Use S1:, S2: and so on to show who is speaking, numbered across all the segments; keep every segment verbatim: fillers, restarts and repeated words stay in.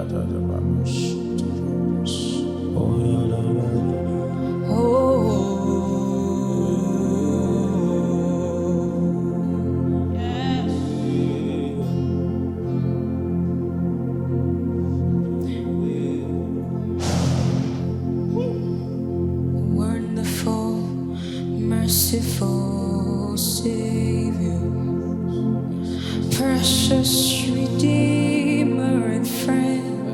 S1: Wonderful, merciful Savior, precious Redeemer and friend.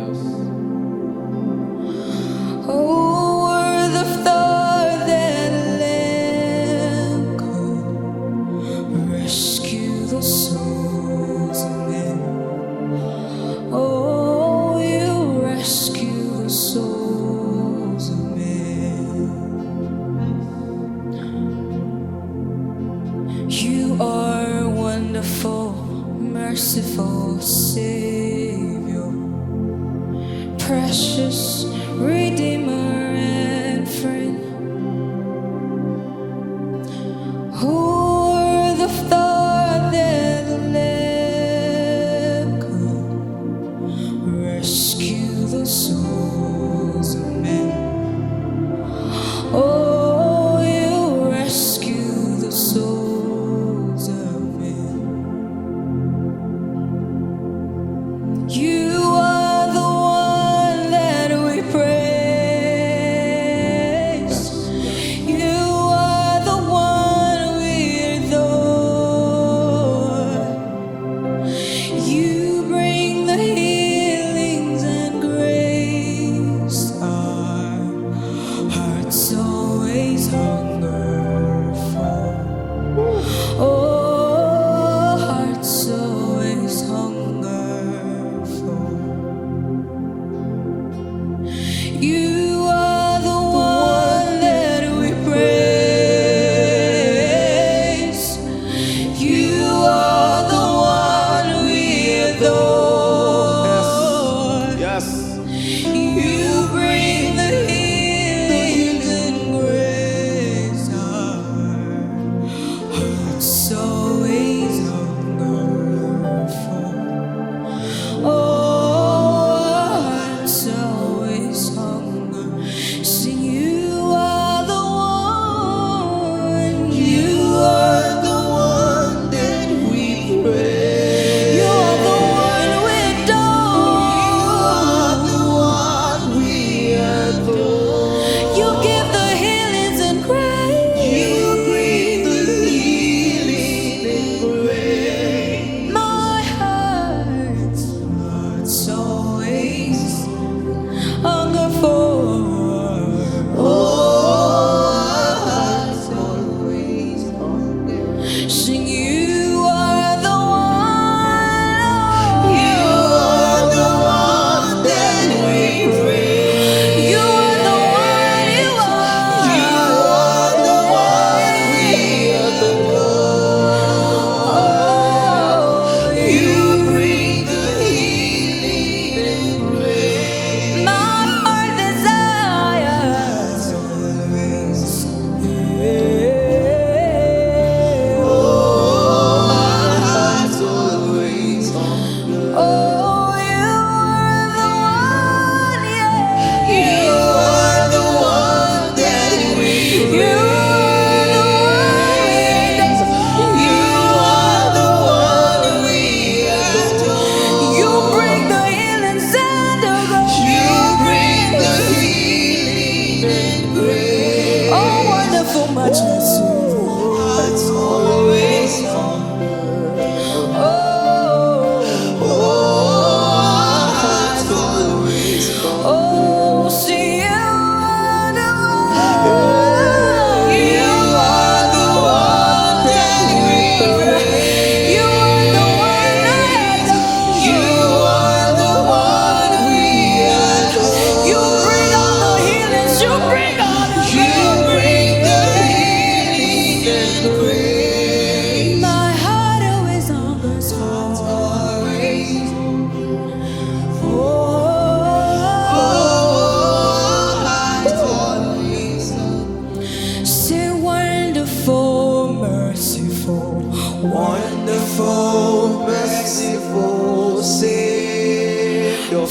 S1: Oh, worth of thought that Lamb could rescue the souls of men. Oh, you rescue the souls of men. You are wonderful, merciful Savior, precious Redeemer and friend. Who are the thought that the Lamb could rescue the souls of men? Oh, you rescue the souls of men. You are the one that we pray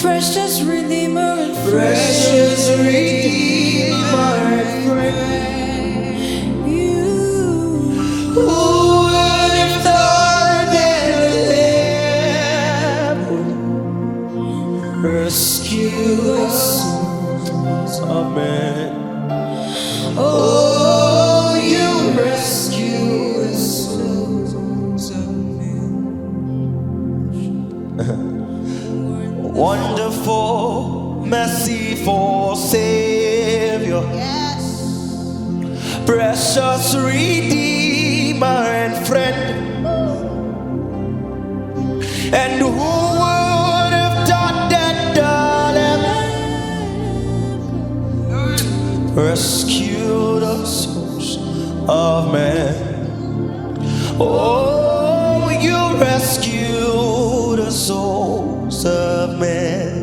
S1: precious Redeemer and friend.
S2: Precious Redeemer and friend.
S1: You,
S2: Who would have thought that the Lamb would rescue the souls of men?
S1: oh, you rescue the souls of men.
S2: Wonderful, merciful Savior, precious Redeemer and friend. And who would have thought that the Lamb rescue the souls of men? Oh, you rescue the souls of men.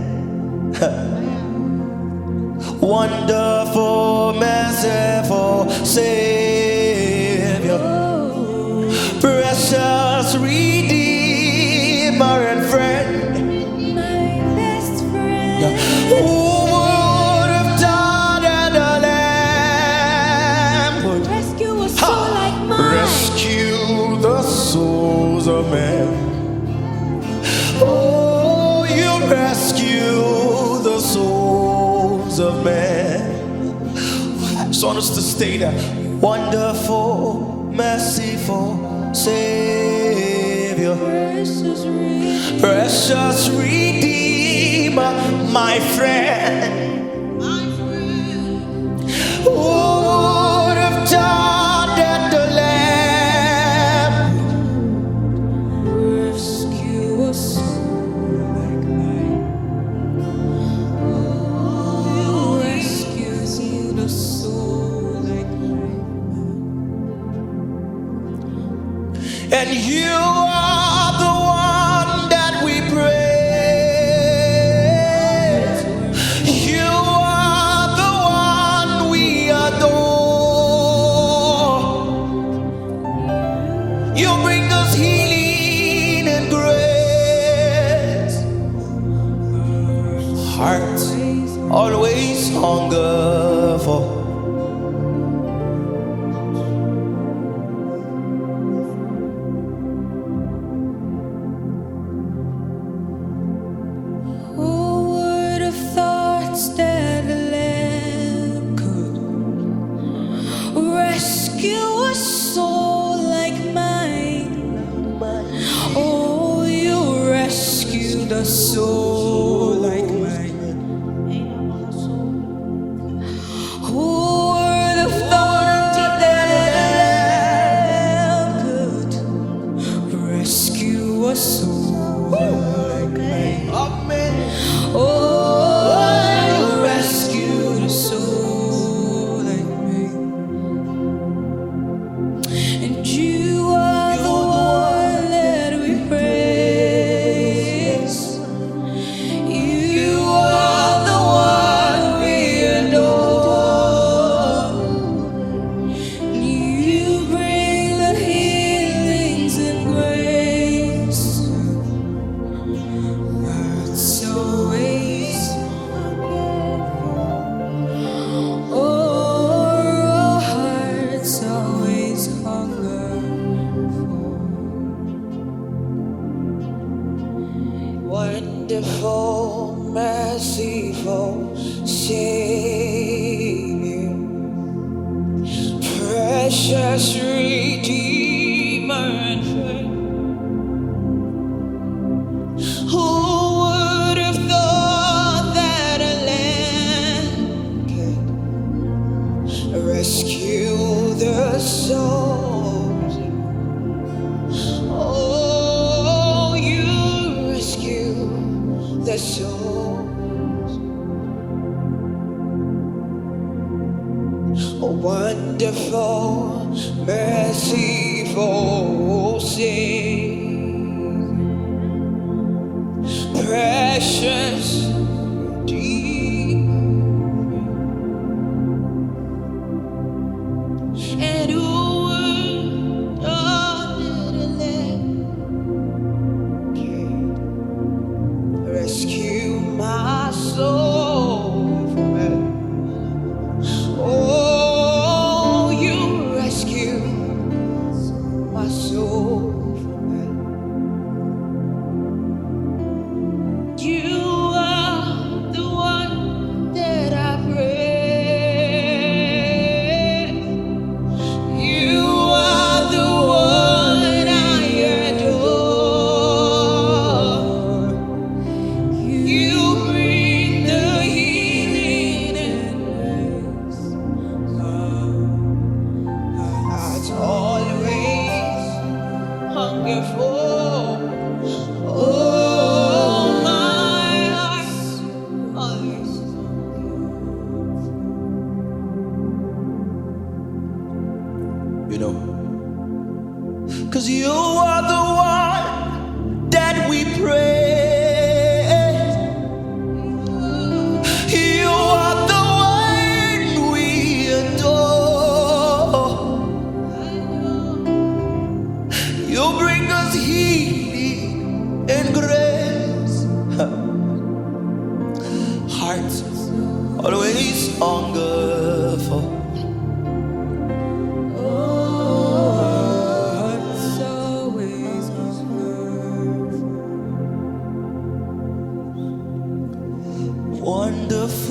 S2: Wonderful, merciful Savior, precious Redeemer and friend.
S1: My best friend.
S2: Who would have thought that the Lamb would
S1: Rescue a soul like mine.
S2: rescue the souls of men? Oh, you rescue the souls of men. I just want us to stay there. Wonderful, merciful Savior,
S1: Precious Redeemer.
S2: precious Redeemer, my friend. Who would have thought that the Lamb
S1: Rescue a soul like mine. Oh, you rescue the soul like mine.
S2: and you are the one that we praise. You are the one we adore. You bring us healing and grace. Hearts always hunger for.
S1: Who would have thought that the Lamb could rescue a soul like mine? Oh, you rescued a soul like mine. Who would have thought that the Lamb could rescue a soul like mine?
S2: Amen.
S1: Oh, you rescued a soul like me. And you are the one that we praise. You are the one we adore. You bring the healings and grace. Hearts always oh, our hearts always hunger for.
S2: Wonderful, merciful Savior, precious Redeemer and friend. Who would have thought that a lamb could rescue the souls? Oh, you rescue the souls. Oh, wonderful, merciful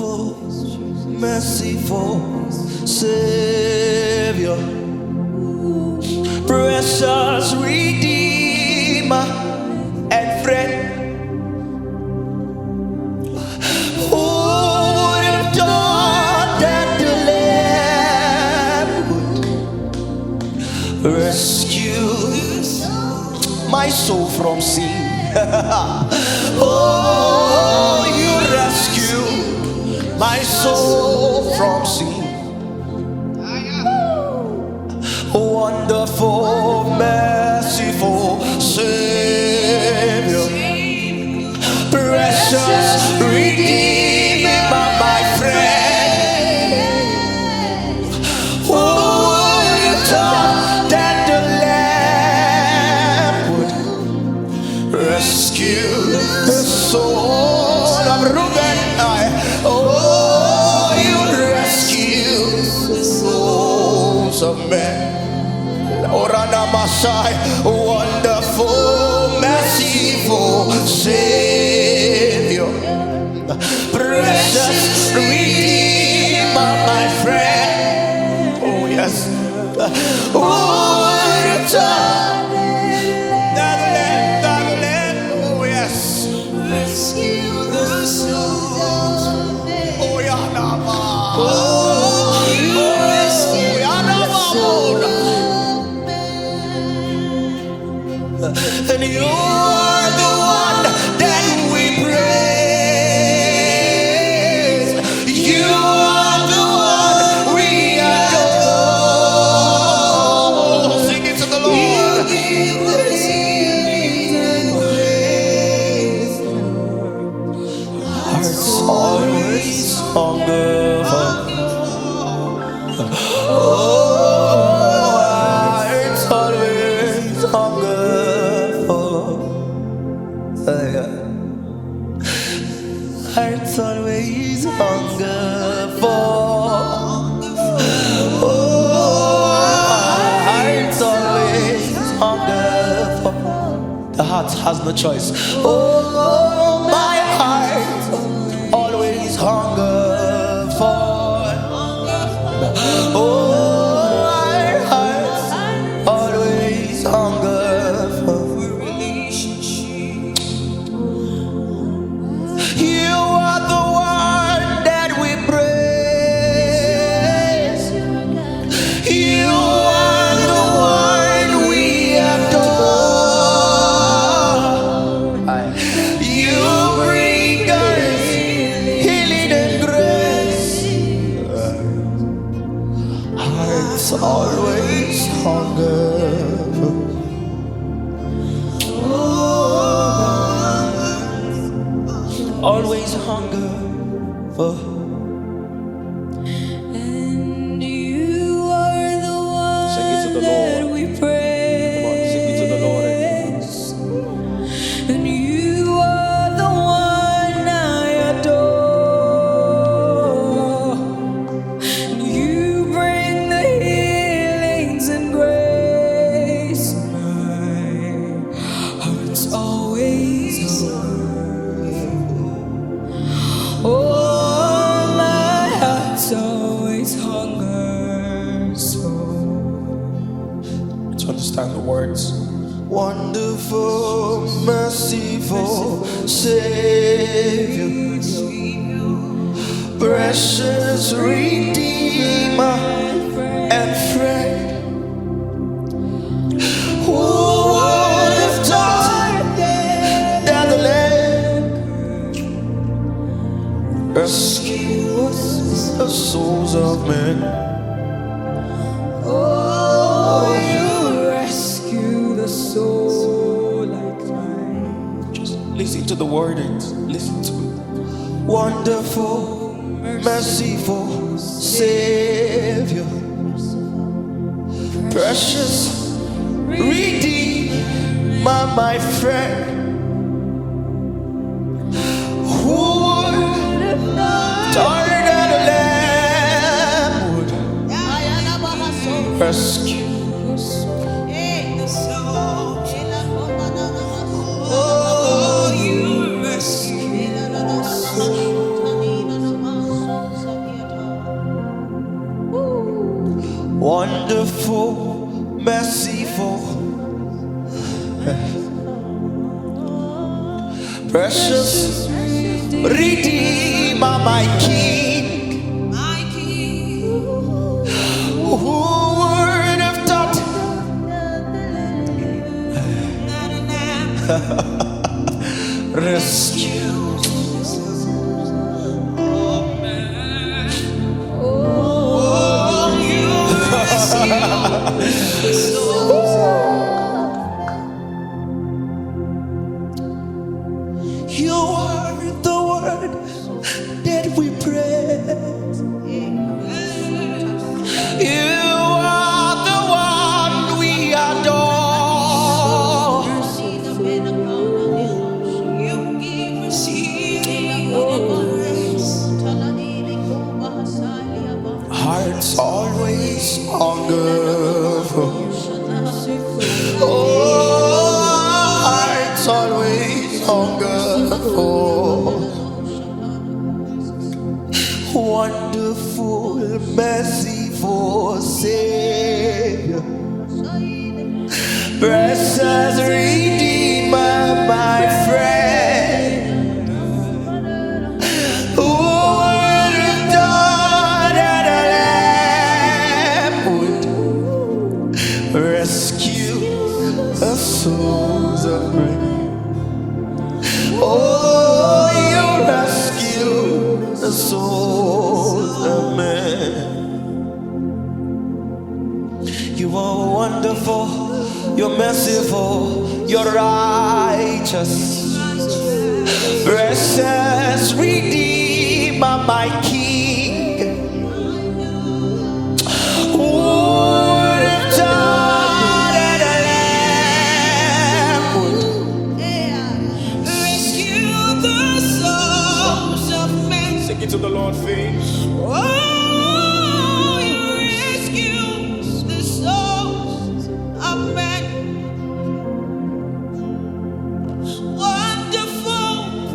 S2: wonderful, merciful Savior, precious Redeemer and friend. Who would have thought that the Lamb would rescue my soul from sin? Oh, you rescue my soul from sin. Wonderful, merciful Savior, precious Redeemer, my friend. Who would have thought that the Lamb would rescue the soul of Reuben? Oh, you rescue the souls of men. Orana Masai, wonderful, merciful Savior, precious Redeemer, my friend. Oh yes. Who would have thought that Lamb, that Lamb, oh yes, rescue the souls. Oh Yanama, oh you rescue Yanama. And you are the one that we praise. You are the one we adore. Sing it to the Lord. You give us healing and grace. Hearts always hunger for. Oh, hearts always hunger. Hearts always hunger for. Oh, hearts always hunger for. The heart has no choice. Oh, my heart always hunger for. Oh, my heart always hunger for. You are the one that we praise. You are the one we adore. You bring us healing and grace. Hearts always hunger. Always hunger for.
S1: And you are the one
S2: Sing it to the
S1: that
S2: Lord.
S1: we praise.
S2: Come on, sing it to the Lord.
S1: And you are the one I adore. And you bring the healings and grace. My heart's always oh, my heart's always hungers for.
S2: To understand the words. Wonderful, merciful Savior, precious Redeemer and friend. Who would have thought that the Lamb rescues the souls of men?
S1: Oh, you rescue the soul like mine.
S2: Just listen to the wordings. Listen to it. Wonderful, merciful Savior, precious Redeemer, my friend. Who would have thought that a lamb would rescue? Oh, you rescue. precious Redeemer, my King. Who would have thought rescue? You are the word that we praise. You are the one we adore. Hearts always hunger for. Oh, hearts always hunger for wonderful, merciful Savior, precious Redeemer, my friend. Who would have thought that a lamb would rescue the souls of men? Oh, you rescue the souls of men. You are wonderful, you're merciful, you're righteous, precious Redeemer, my King. Who would have thought that a lamb would
S1: Rescue the souls of men.
S2: sing it to the Lord, faith?
S1: Oh, you rescue the souls of men. Wonderful,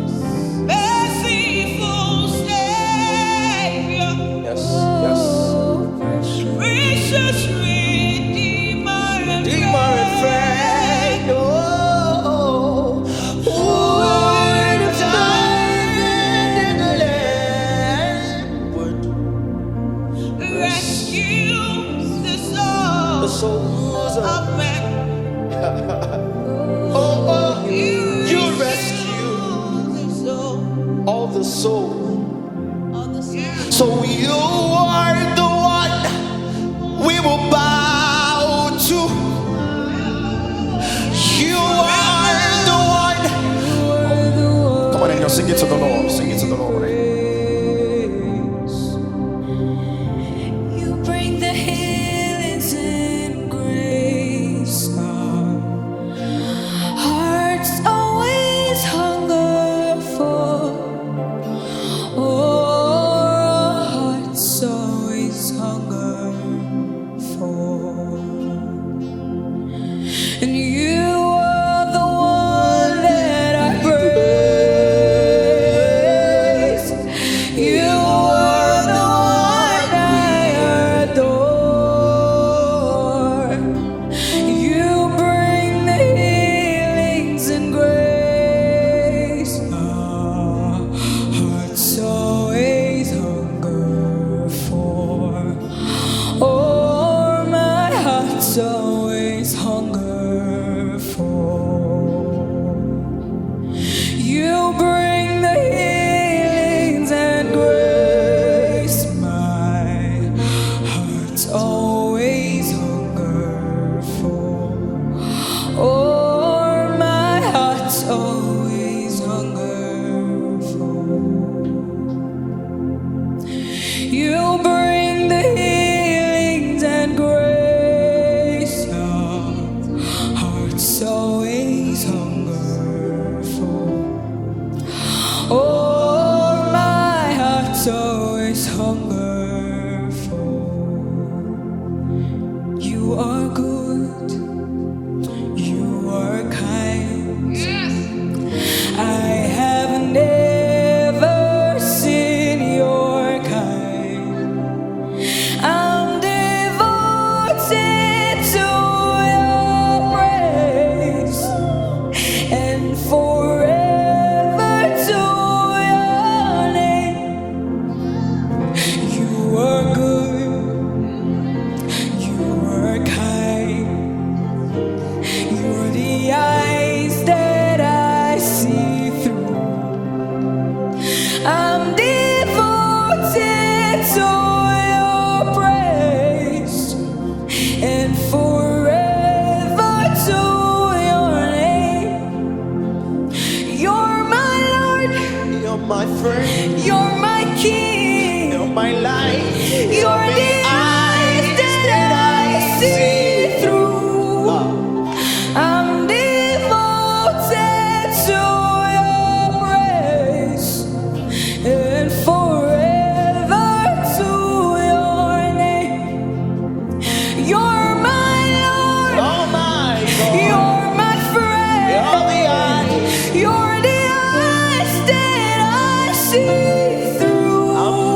S1: merciful Savior,
S2: Yes, yes.
S1: precious Redeemer and
S2: Redeemer and friend. Oh, who would have died in the land would
S1: rescue the
S2: the
S1: souls
S2: souls of
S1: of men.
S2: oh, oh, you rescue
S1: the soul
S2: all the soul.
S1: of the soul.
S2: So you are the one we will bow to. You are the one. Come on, angel, sing it to the Lord. Sing it to the Lord.
S1: You bring the healings and grace. Our hearts always hunger for. Oh, our hearts always hunger for. And you are the one that I praise. You are the one I adore. You bring the healings and grace. Our hearts always hunger for. Oh, my heart's always hunger for. You bring the healings and grace. My heart's always hunger for. Oh, my heart's always hunger for. You bring the healings and grace. Our hearts always hunger for. Oh, my heart's always hunger for. You are good. You are kind. I have never seen your kind. I'm devoted to your praise, and forever
S2: my friend.
S1: You're my king.
S2: You're my light.
S1: You're the eyes that I see through. I'm devoted to your praise and forever to your name. You're my Lord.
S2: Oh my God.
S1: You're my friend.
S2: You're the eyes.
S1: You're the eyes that I see through.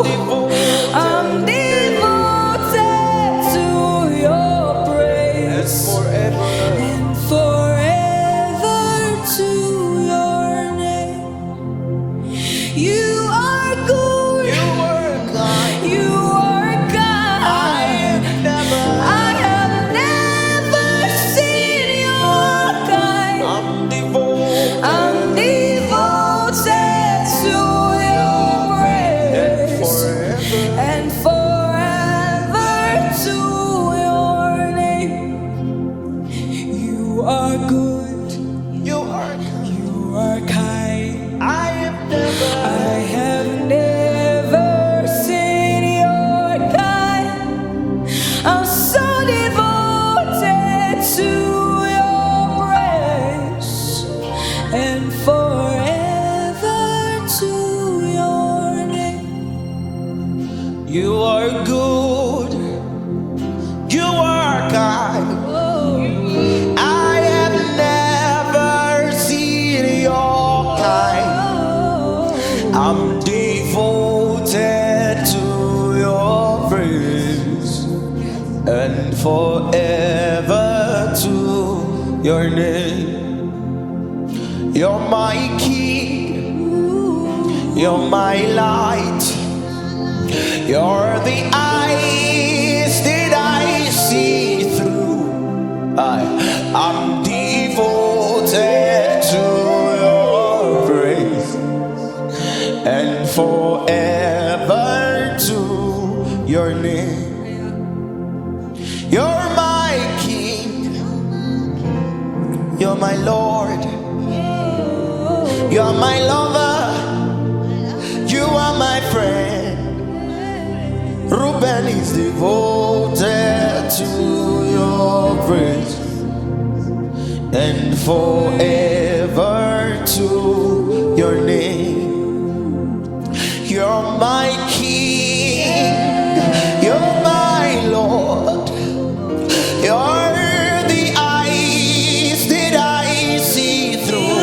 S2: I'm
S1: I'm
S2: devoted
S1: devoted to your praise
S2: forever.
S1: and forever to your name. You are good.
S2: You were kind.
S1: You are kind.
S2: I have never.
S1: I have never seen your kind.
S2: I'm devoted.
S1: I'm devoted to your praise
S2: forever.
S1: and forever to your name. You are good.
S2: You are kind.
S1: You are kind.
S2: I have never.
S1: I have never seen your kind. I'm so devoted to your praise and forever to your name.
S2: You are good. You are kind. I have never seen your kind. I'm devoted to your praise and forever to your name. You're my king. You're my light. You're the eyes that I see through. I, I'm devoted to your praise and forever to your name. You're my king. You're my Lord. You're my lover. You are my friend. Ruben is devoted to your praise and forever to your name. You're my king. You're my Lord. You're the eyes that I see through.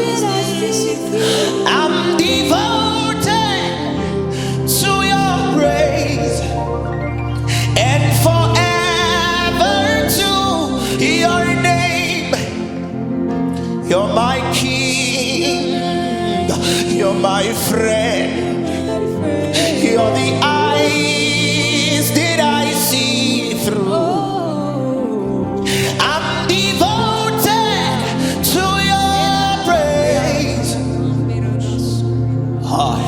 S2: I'm devoted to your praise and forever to your name. You're my king. You're my friend. You're the eyes that I see through. I'm devoted to your praise. Hi.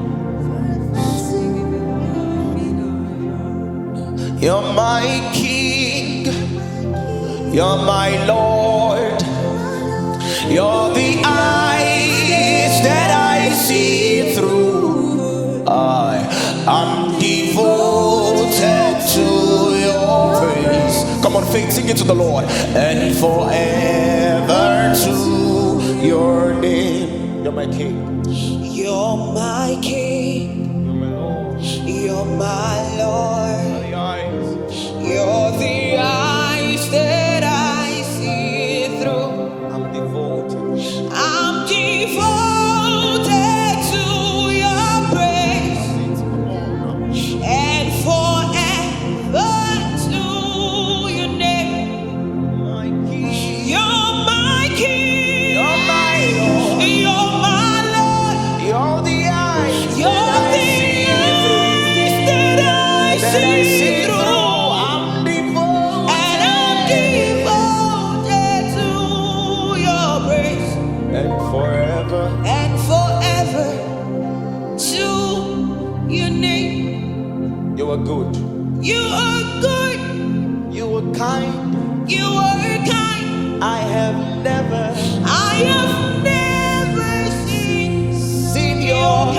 S2: You're my king. You're my Lord. You're the eyes that I see through. I am devoted to your praise. Come on, faith, sing it to the Lord. And forever to your name. You're my king.
S1: You're my king.
S2: You're my Lord.
S1: You're my Lord.
S2: The eyes.
S1: You're the eyes that I see through.
S2: I'm devoted.
S1: I'm devoted to your praise and forever to your name.
S2: My king.
S1: You're my king.
S2: You're my Lord.
S1: You're my Lord.
S2: You're the eyes.
S1: You're the eyes that I
S2: that I
S1: see
S2: see
S1: through.
S2: through. I'm devoted.
S1: And I'm devoted to your praise
S2: And forever.
S1: and forever to your name.
S2: You are good.
S1: You are good.
S2: You are kind.
S1: You are kind.
S2: I have never
S1: I have never seen
S2: seen your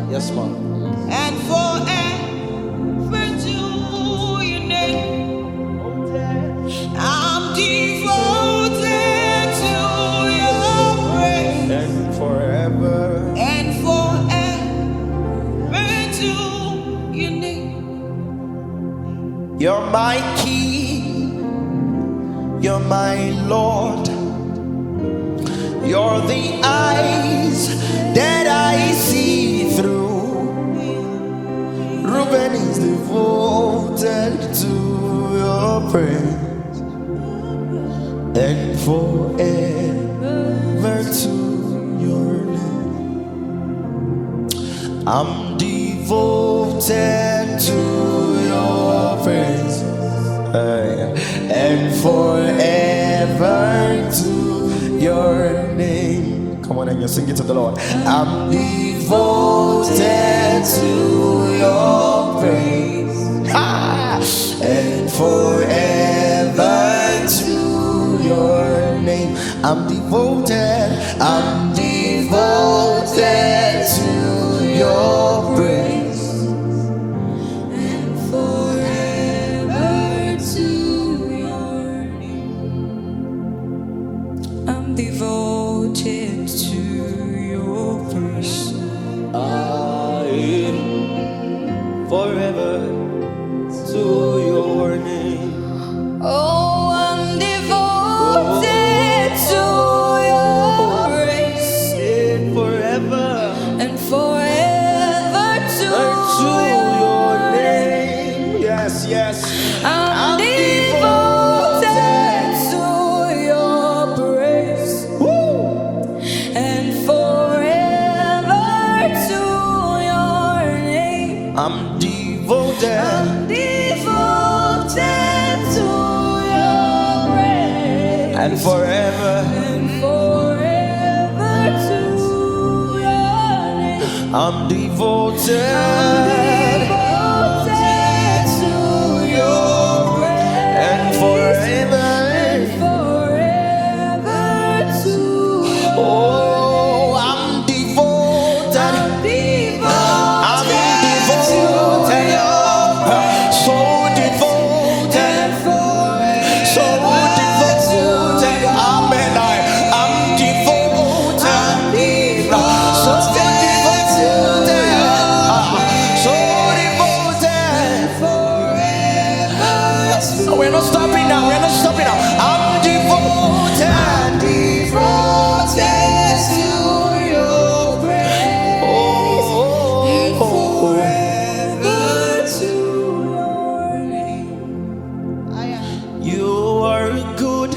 S2: Yes, ma'am.
S1: and forever to your name. I'm devoted to your praise
S2: And forever.
S1: and forever to your name.
S2: You're my King, you're my Lord, you're the eyes that I see through. Reuben is devoted to your praise and forever to your name. I'm devoted to your praise and forever to your name. Come on and you sing it to the Lord. I'm devoted to your praise and forever to your name. I'm devoted, I'm devoted to your praise
S1: And forever to your name. I'm devoted to your praise.
S2: I forever to your name.
S1: Oh, I'm devoted to your praise
S2: And forever
S1: and forever to,
S2: to your name. Yes, yes.
S1: I'm devoted to your praise
S2: Woo.
S1: and forever to your name.
S2: I'm devoted.
S1: I'm devoted to your praise
S2: And forever
S1: and forever to your name.
S2: I'm devoted.
S1: Devoted to your praise
S2: And forever.
S1: and forever to your
S2: Oh, I'm devoted.
S1: I'm
S2: I'm
S1: devoted to
S2: devoted.
S1: your
S2: So devoted. So devoted. Amen. I am devoted. So devoted. So devoted. We're not stopping now. We're not stopping now. I'm devoted.
S1: Devoted to your praise and
S2: Oh,
S1: forever to your name.
S2: you are good.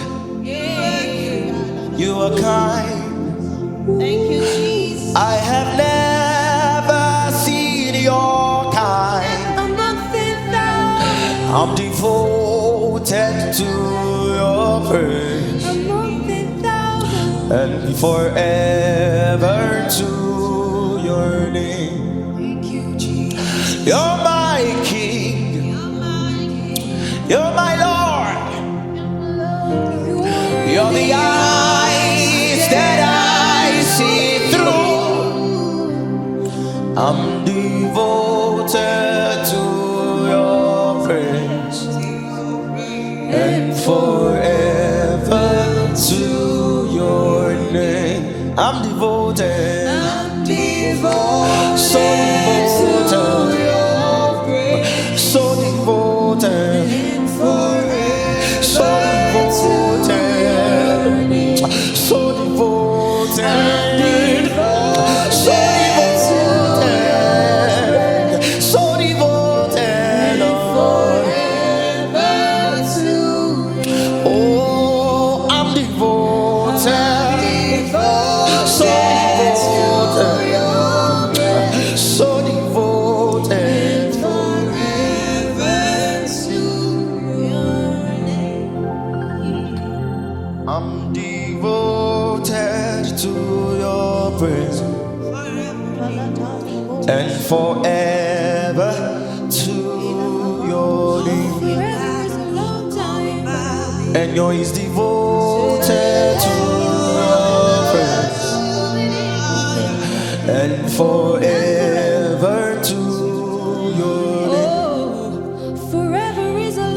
S2: You are kind.
S1: Thank you, Jesus.
S2: I have never seen your kind.
S1: I'm nothing without.
S2: I'm devoted to your praise
S1: I'm nothing without.
S2: and forever to your name.
S1: Thank you, Jesus.
S2: You're my King, you're my Lord, you're the eyes that I see through. I'm devoted to your praise and forever to your name. I'm devoted,
S1: I'm devoted
S2: so devoted,
S1: to your praise
S2: so devoted,
S1: and forever
S2: so devoted, so devoted, so devoted, so devoted,
S1: forever to
S2: oh, I'm devoted, so devoted, so devoted.
S1: forever to your name.
S2: I'm devoted to your praise and forever to your name.
S1: Forever is a long time.
S2: And yours is devoted to your praise and forever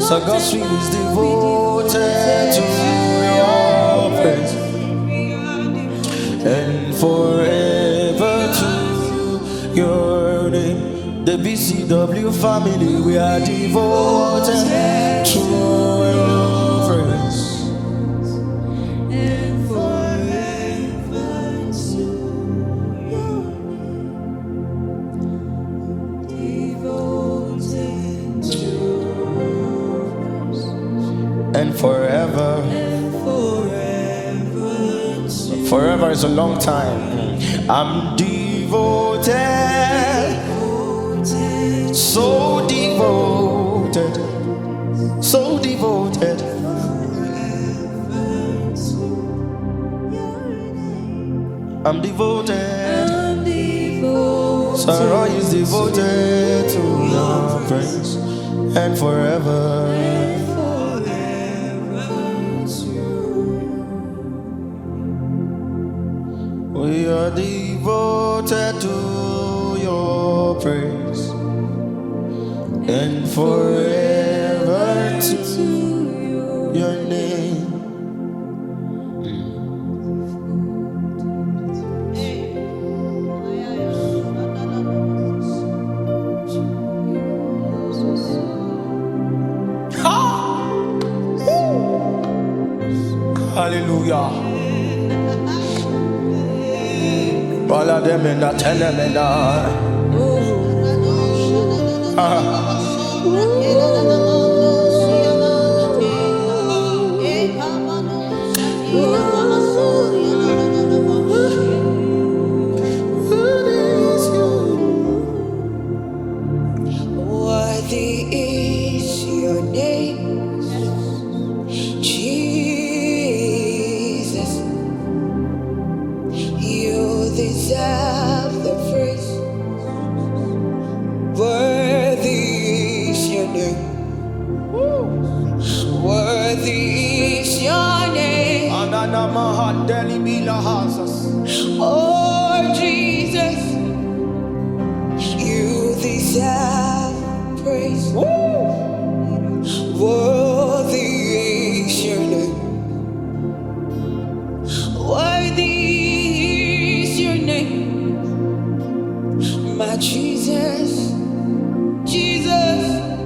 S2: So God's tree is devoted to your praise and forever to your name. The B C W family, we are devoted to your praise
S1: and forever to your devoted to
S2: and forever.
S1: and forever to
S2: Forever is a long time. I'm devoted, so devoted, so devoted. I'm devoted.
S1: I'm devoted.
S2: Sarah is devoted to your praise and forever. We are devoted to your praise and forever to your name. Hallelujah. Bala demena tenemena.
S1: Worthy is your name, Jesus. You deserve the praise. Worthy is your name. Worthy is your name.
S2: Anana mahandeli bila hasas.
S1: Oh, Jesus. You deserve praise. Worthy is your name. Worthy is your name. My Jesus, Jesus.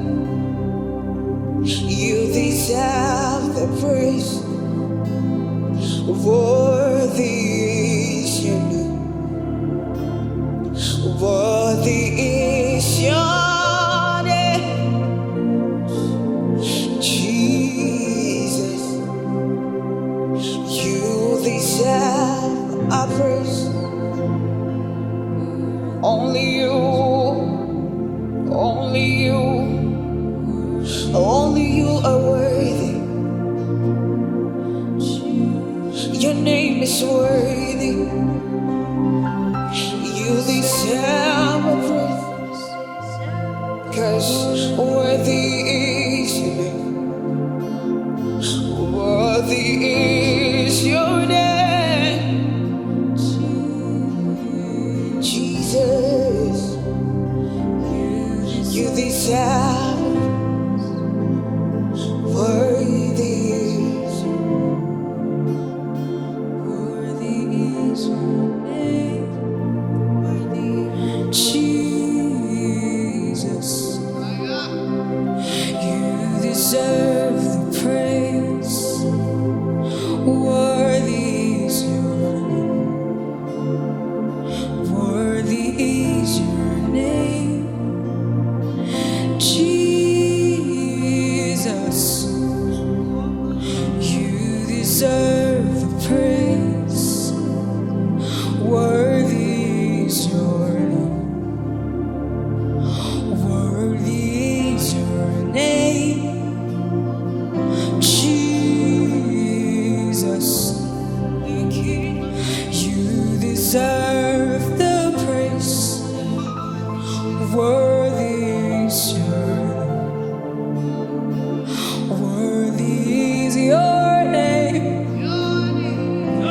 S1: You deserve the praise. Worthy is your name. Worthy is your name, Jesus. You deserve our praise. Only you, only you, only you are worthy. Your name is worthy. You deserve a praise, 'cause worthy is your name. Worthy is your name, Jesus. You deserve worthy is worthy is your name. Jesus, you deserve the praise. Worthy is your name. Worthy is your name. Jesus, you deserve the praise. Worthy is your name. Worthy is your name, Jesus. You deserve the praise. Worthy is your name. Worthy is your name,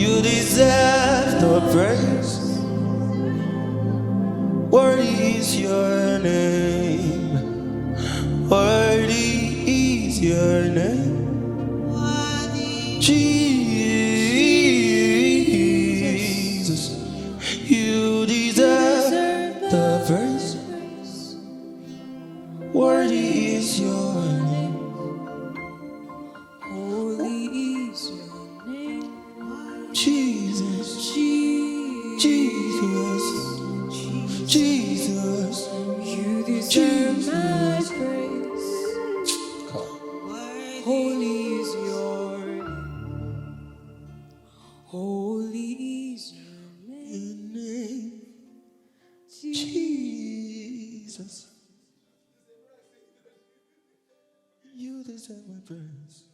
S2: You deserve the praise. Worthy is your name. Worthy is your name. Jesus, you deserve the praise. Worthy is your name.
S1: Holy is your name.
S2: Jesus, Jesus, Jesus,
S1: You deserve my praise. Holy is your name. Holy is your name.
S2: Jesus, you deserve my praise.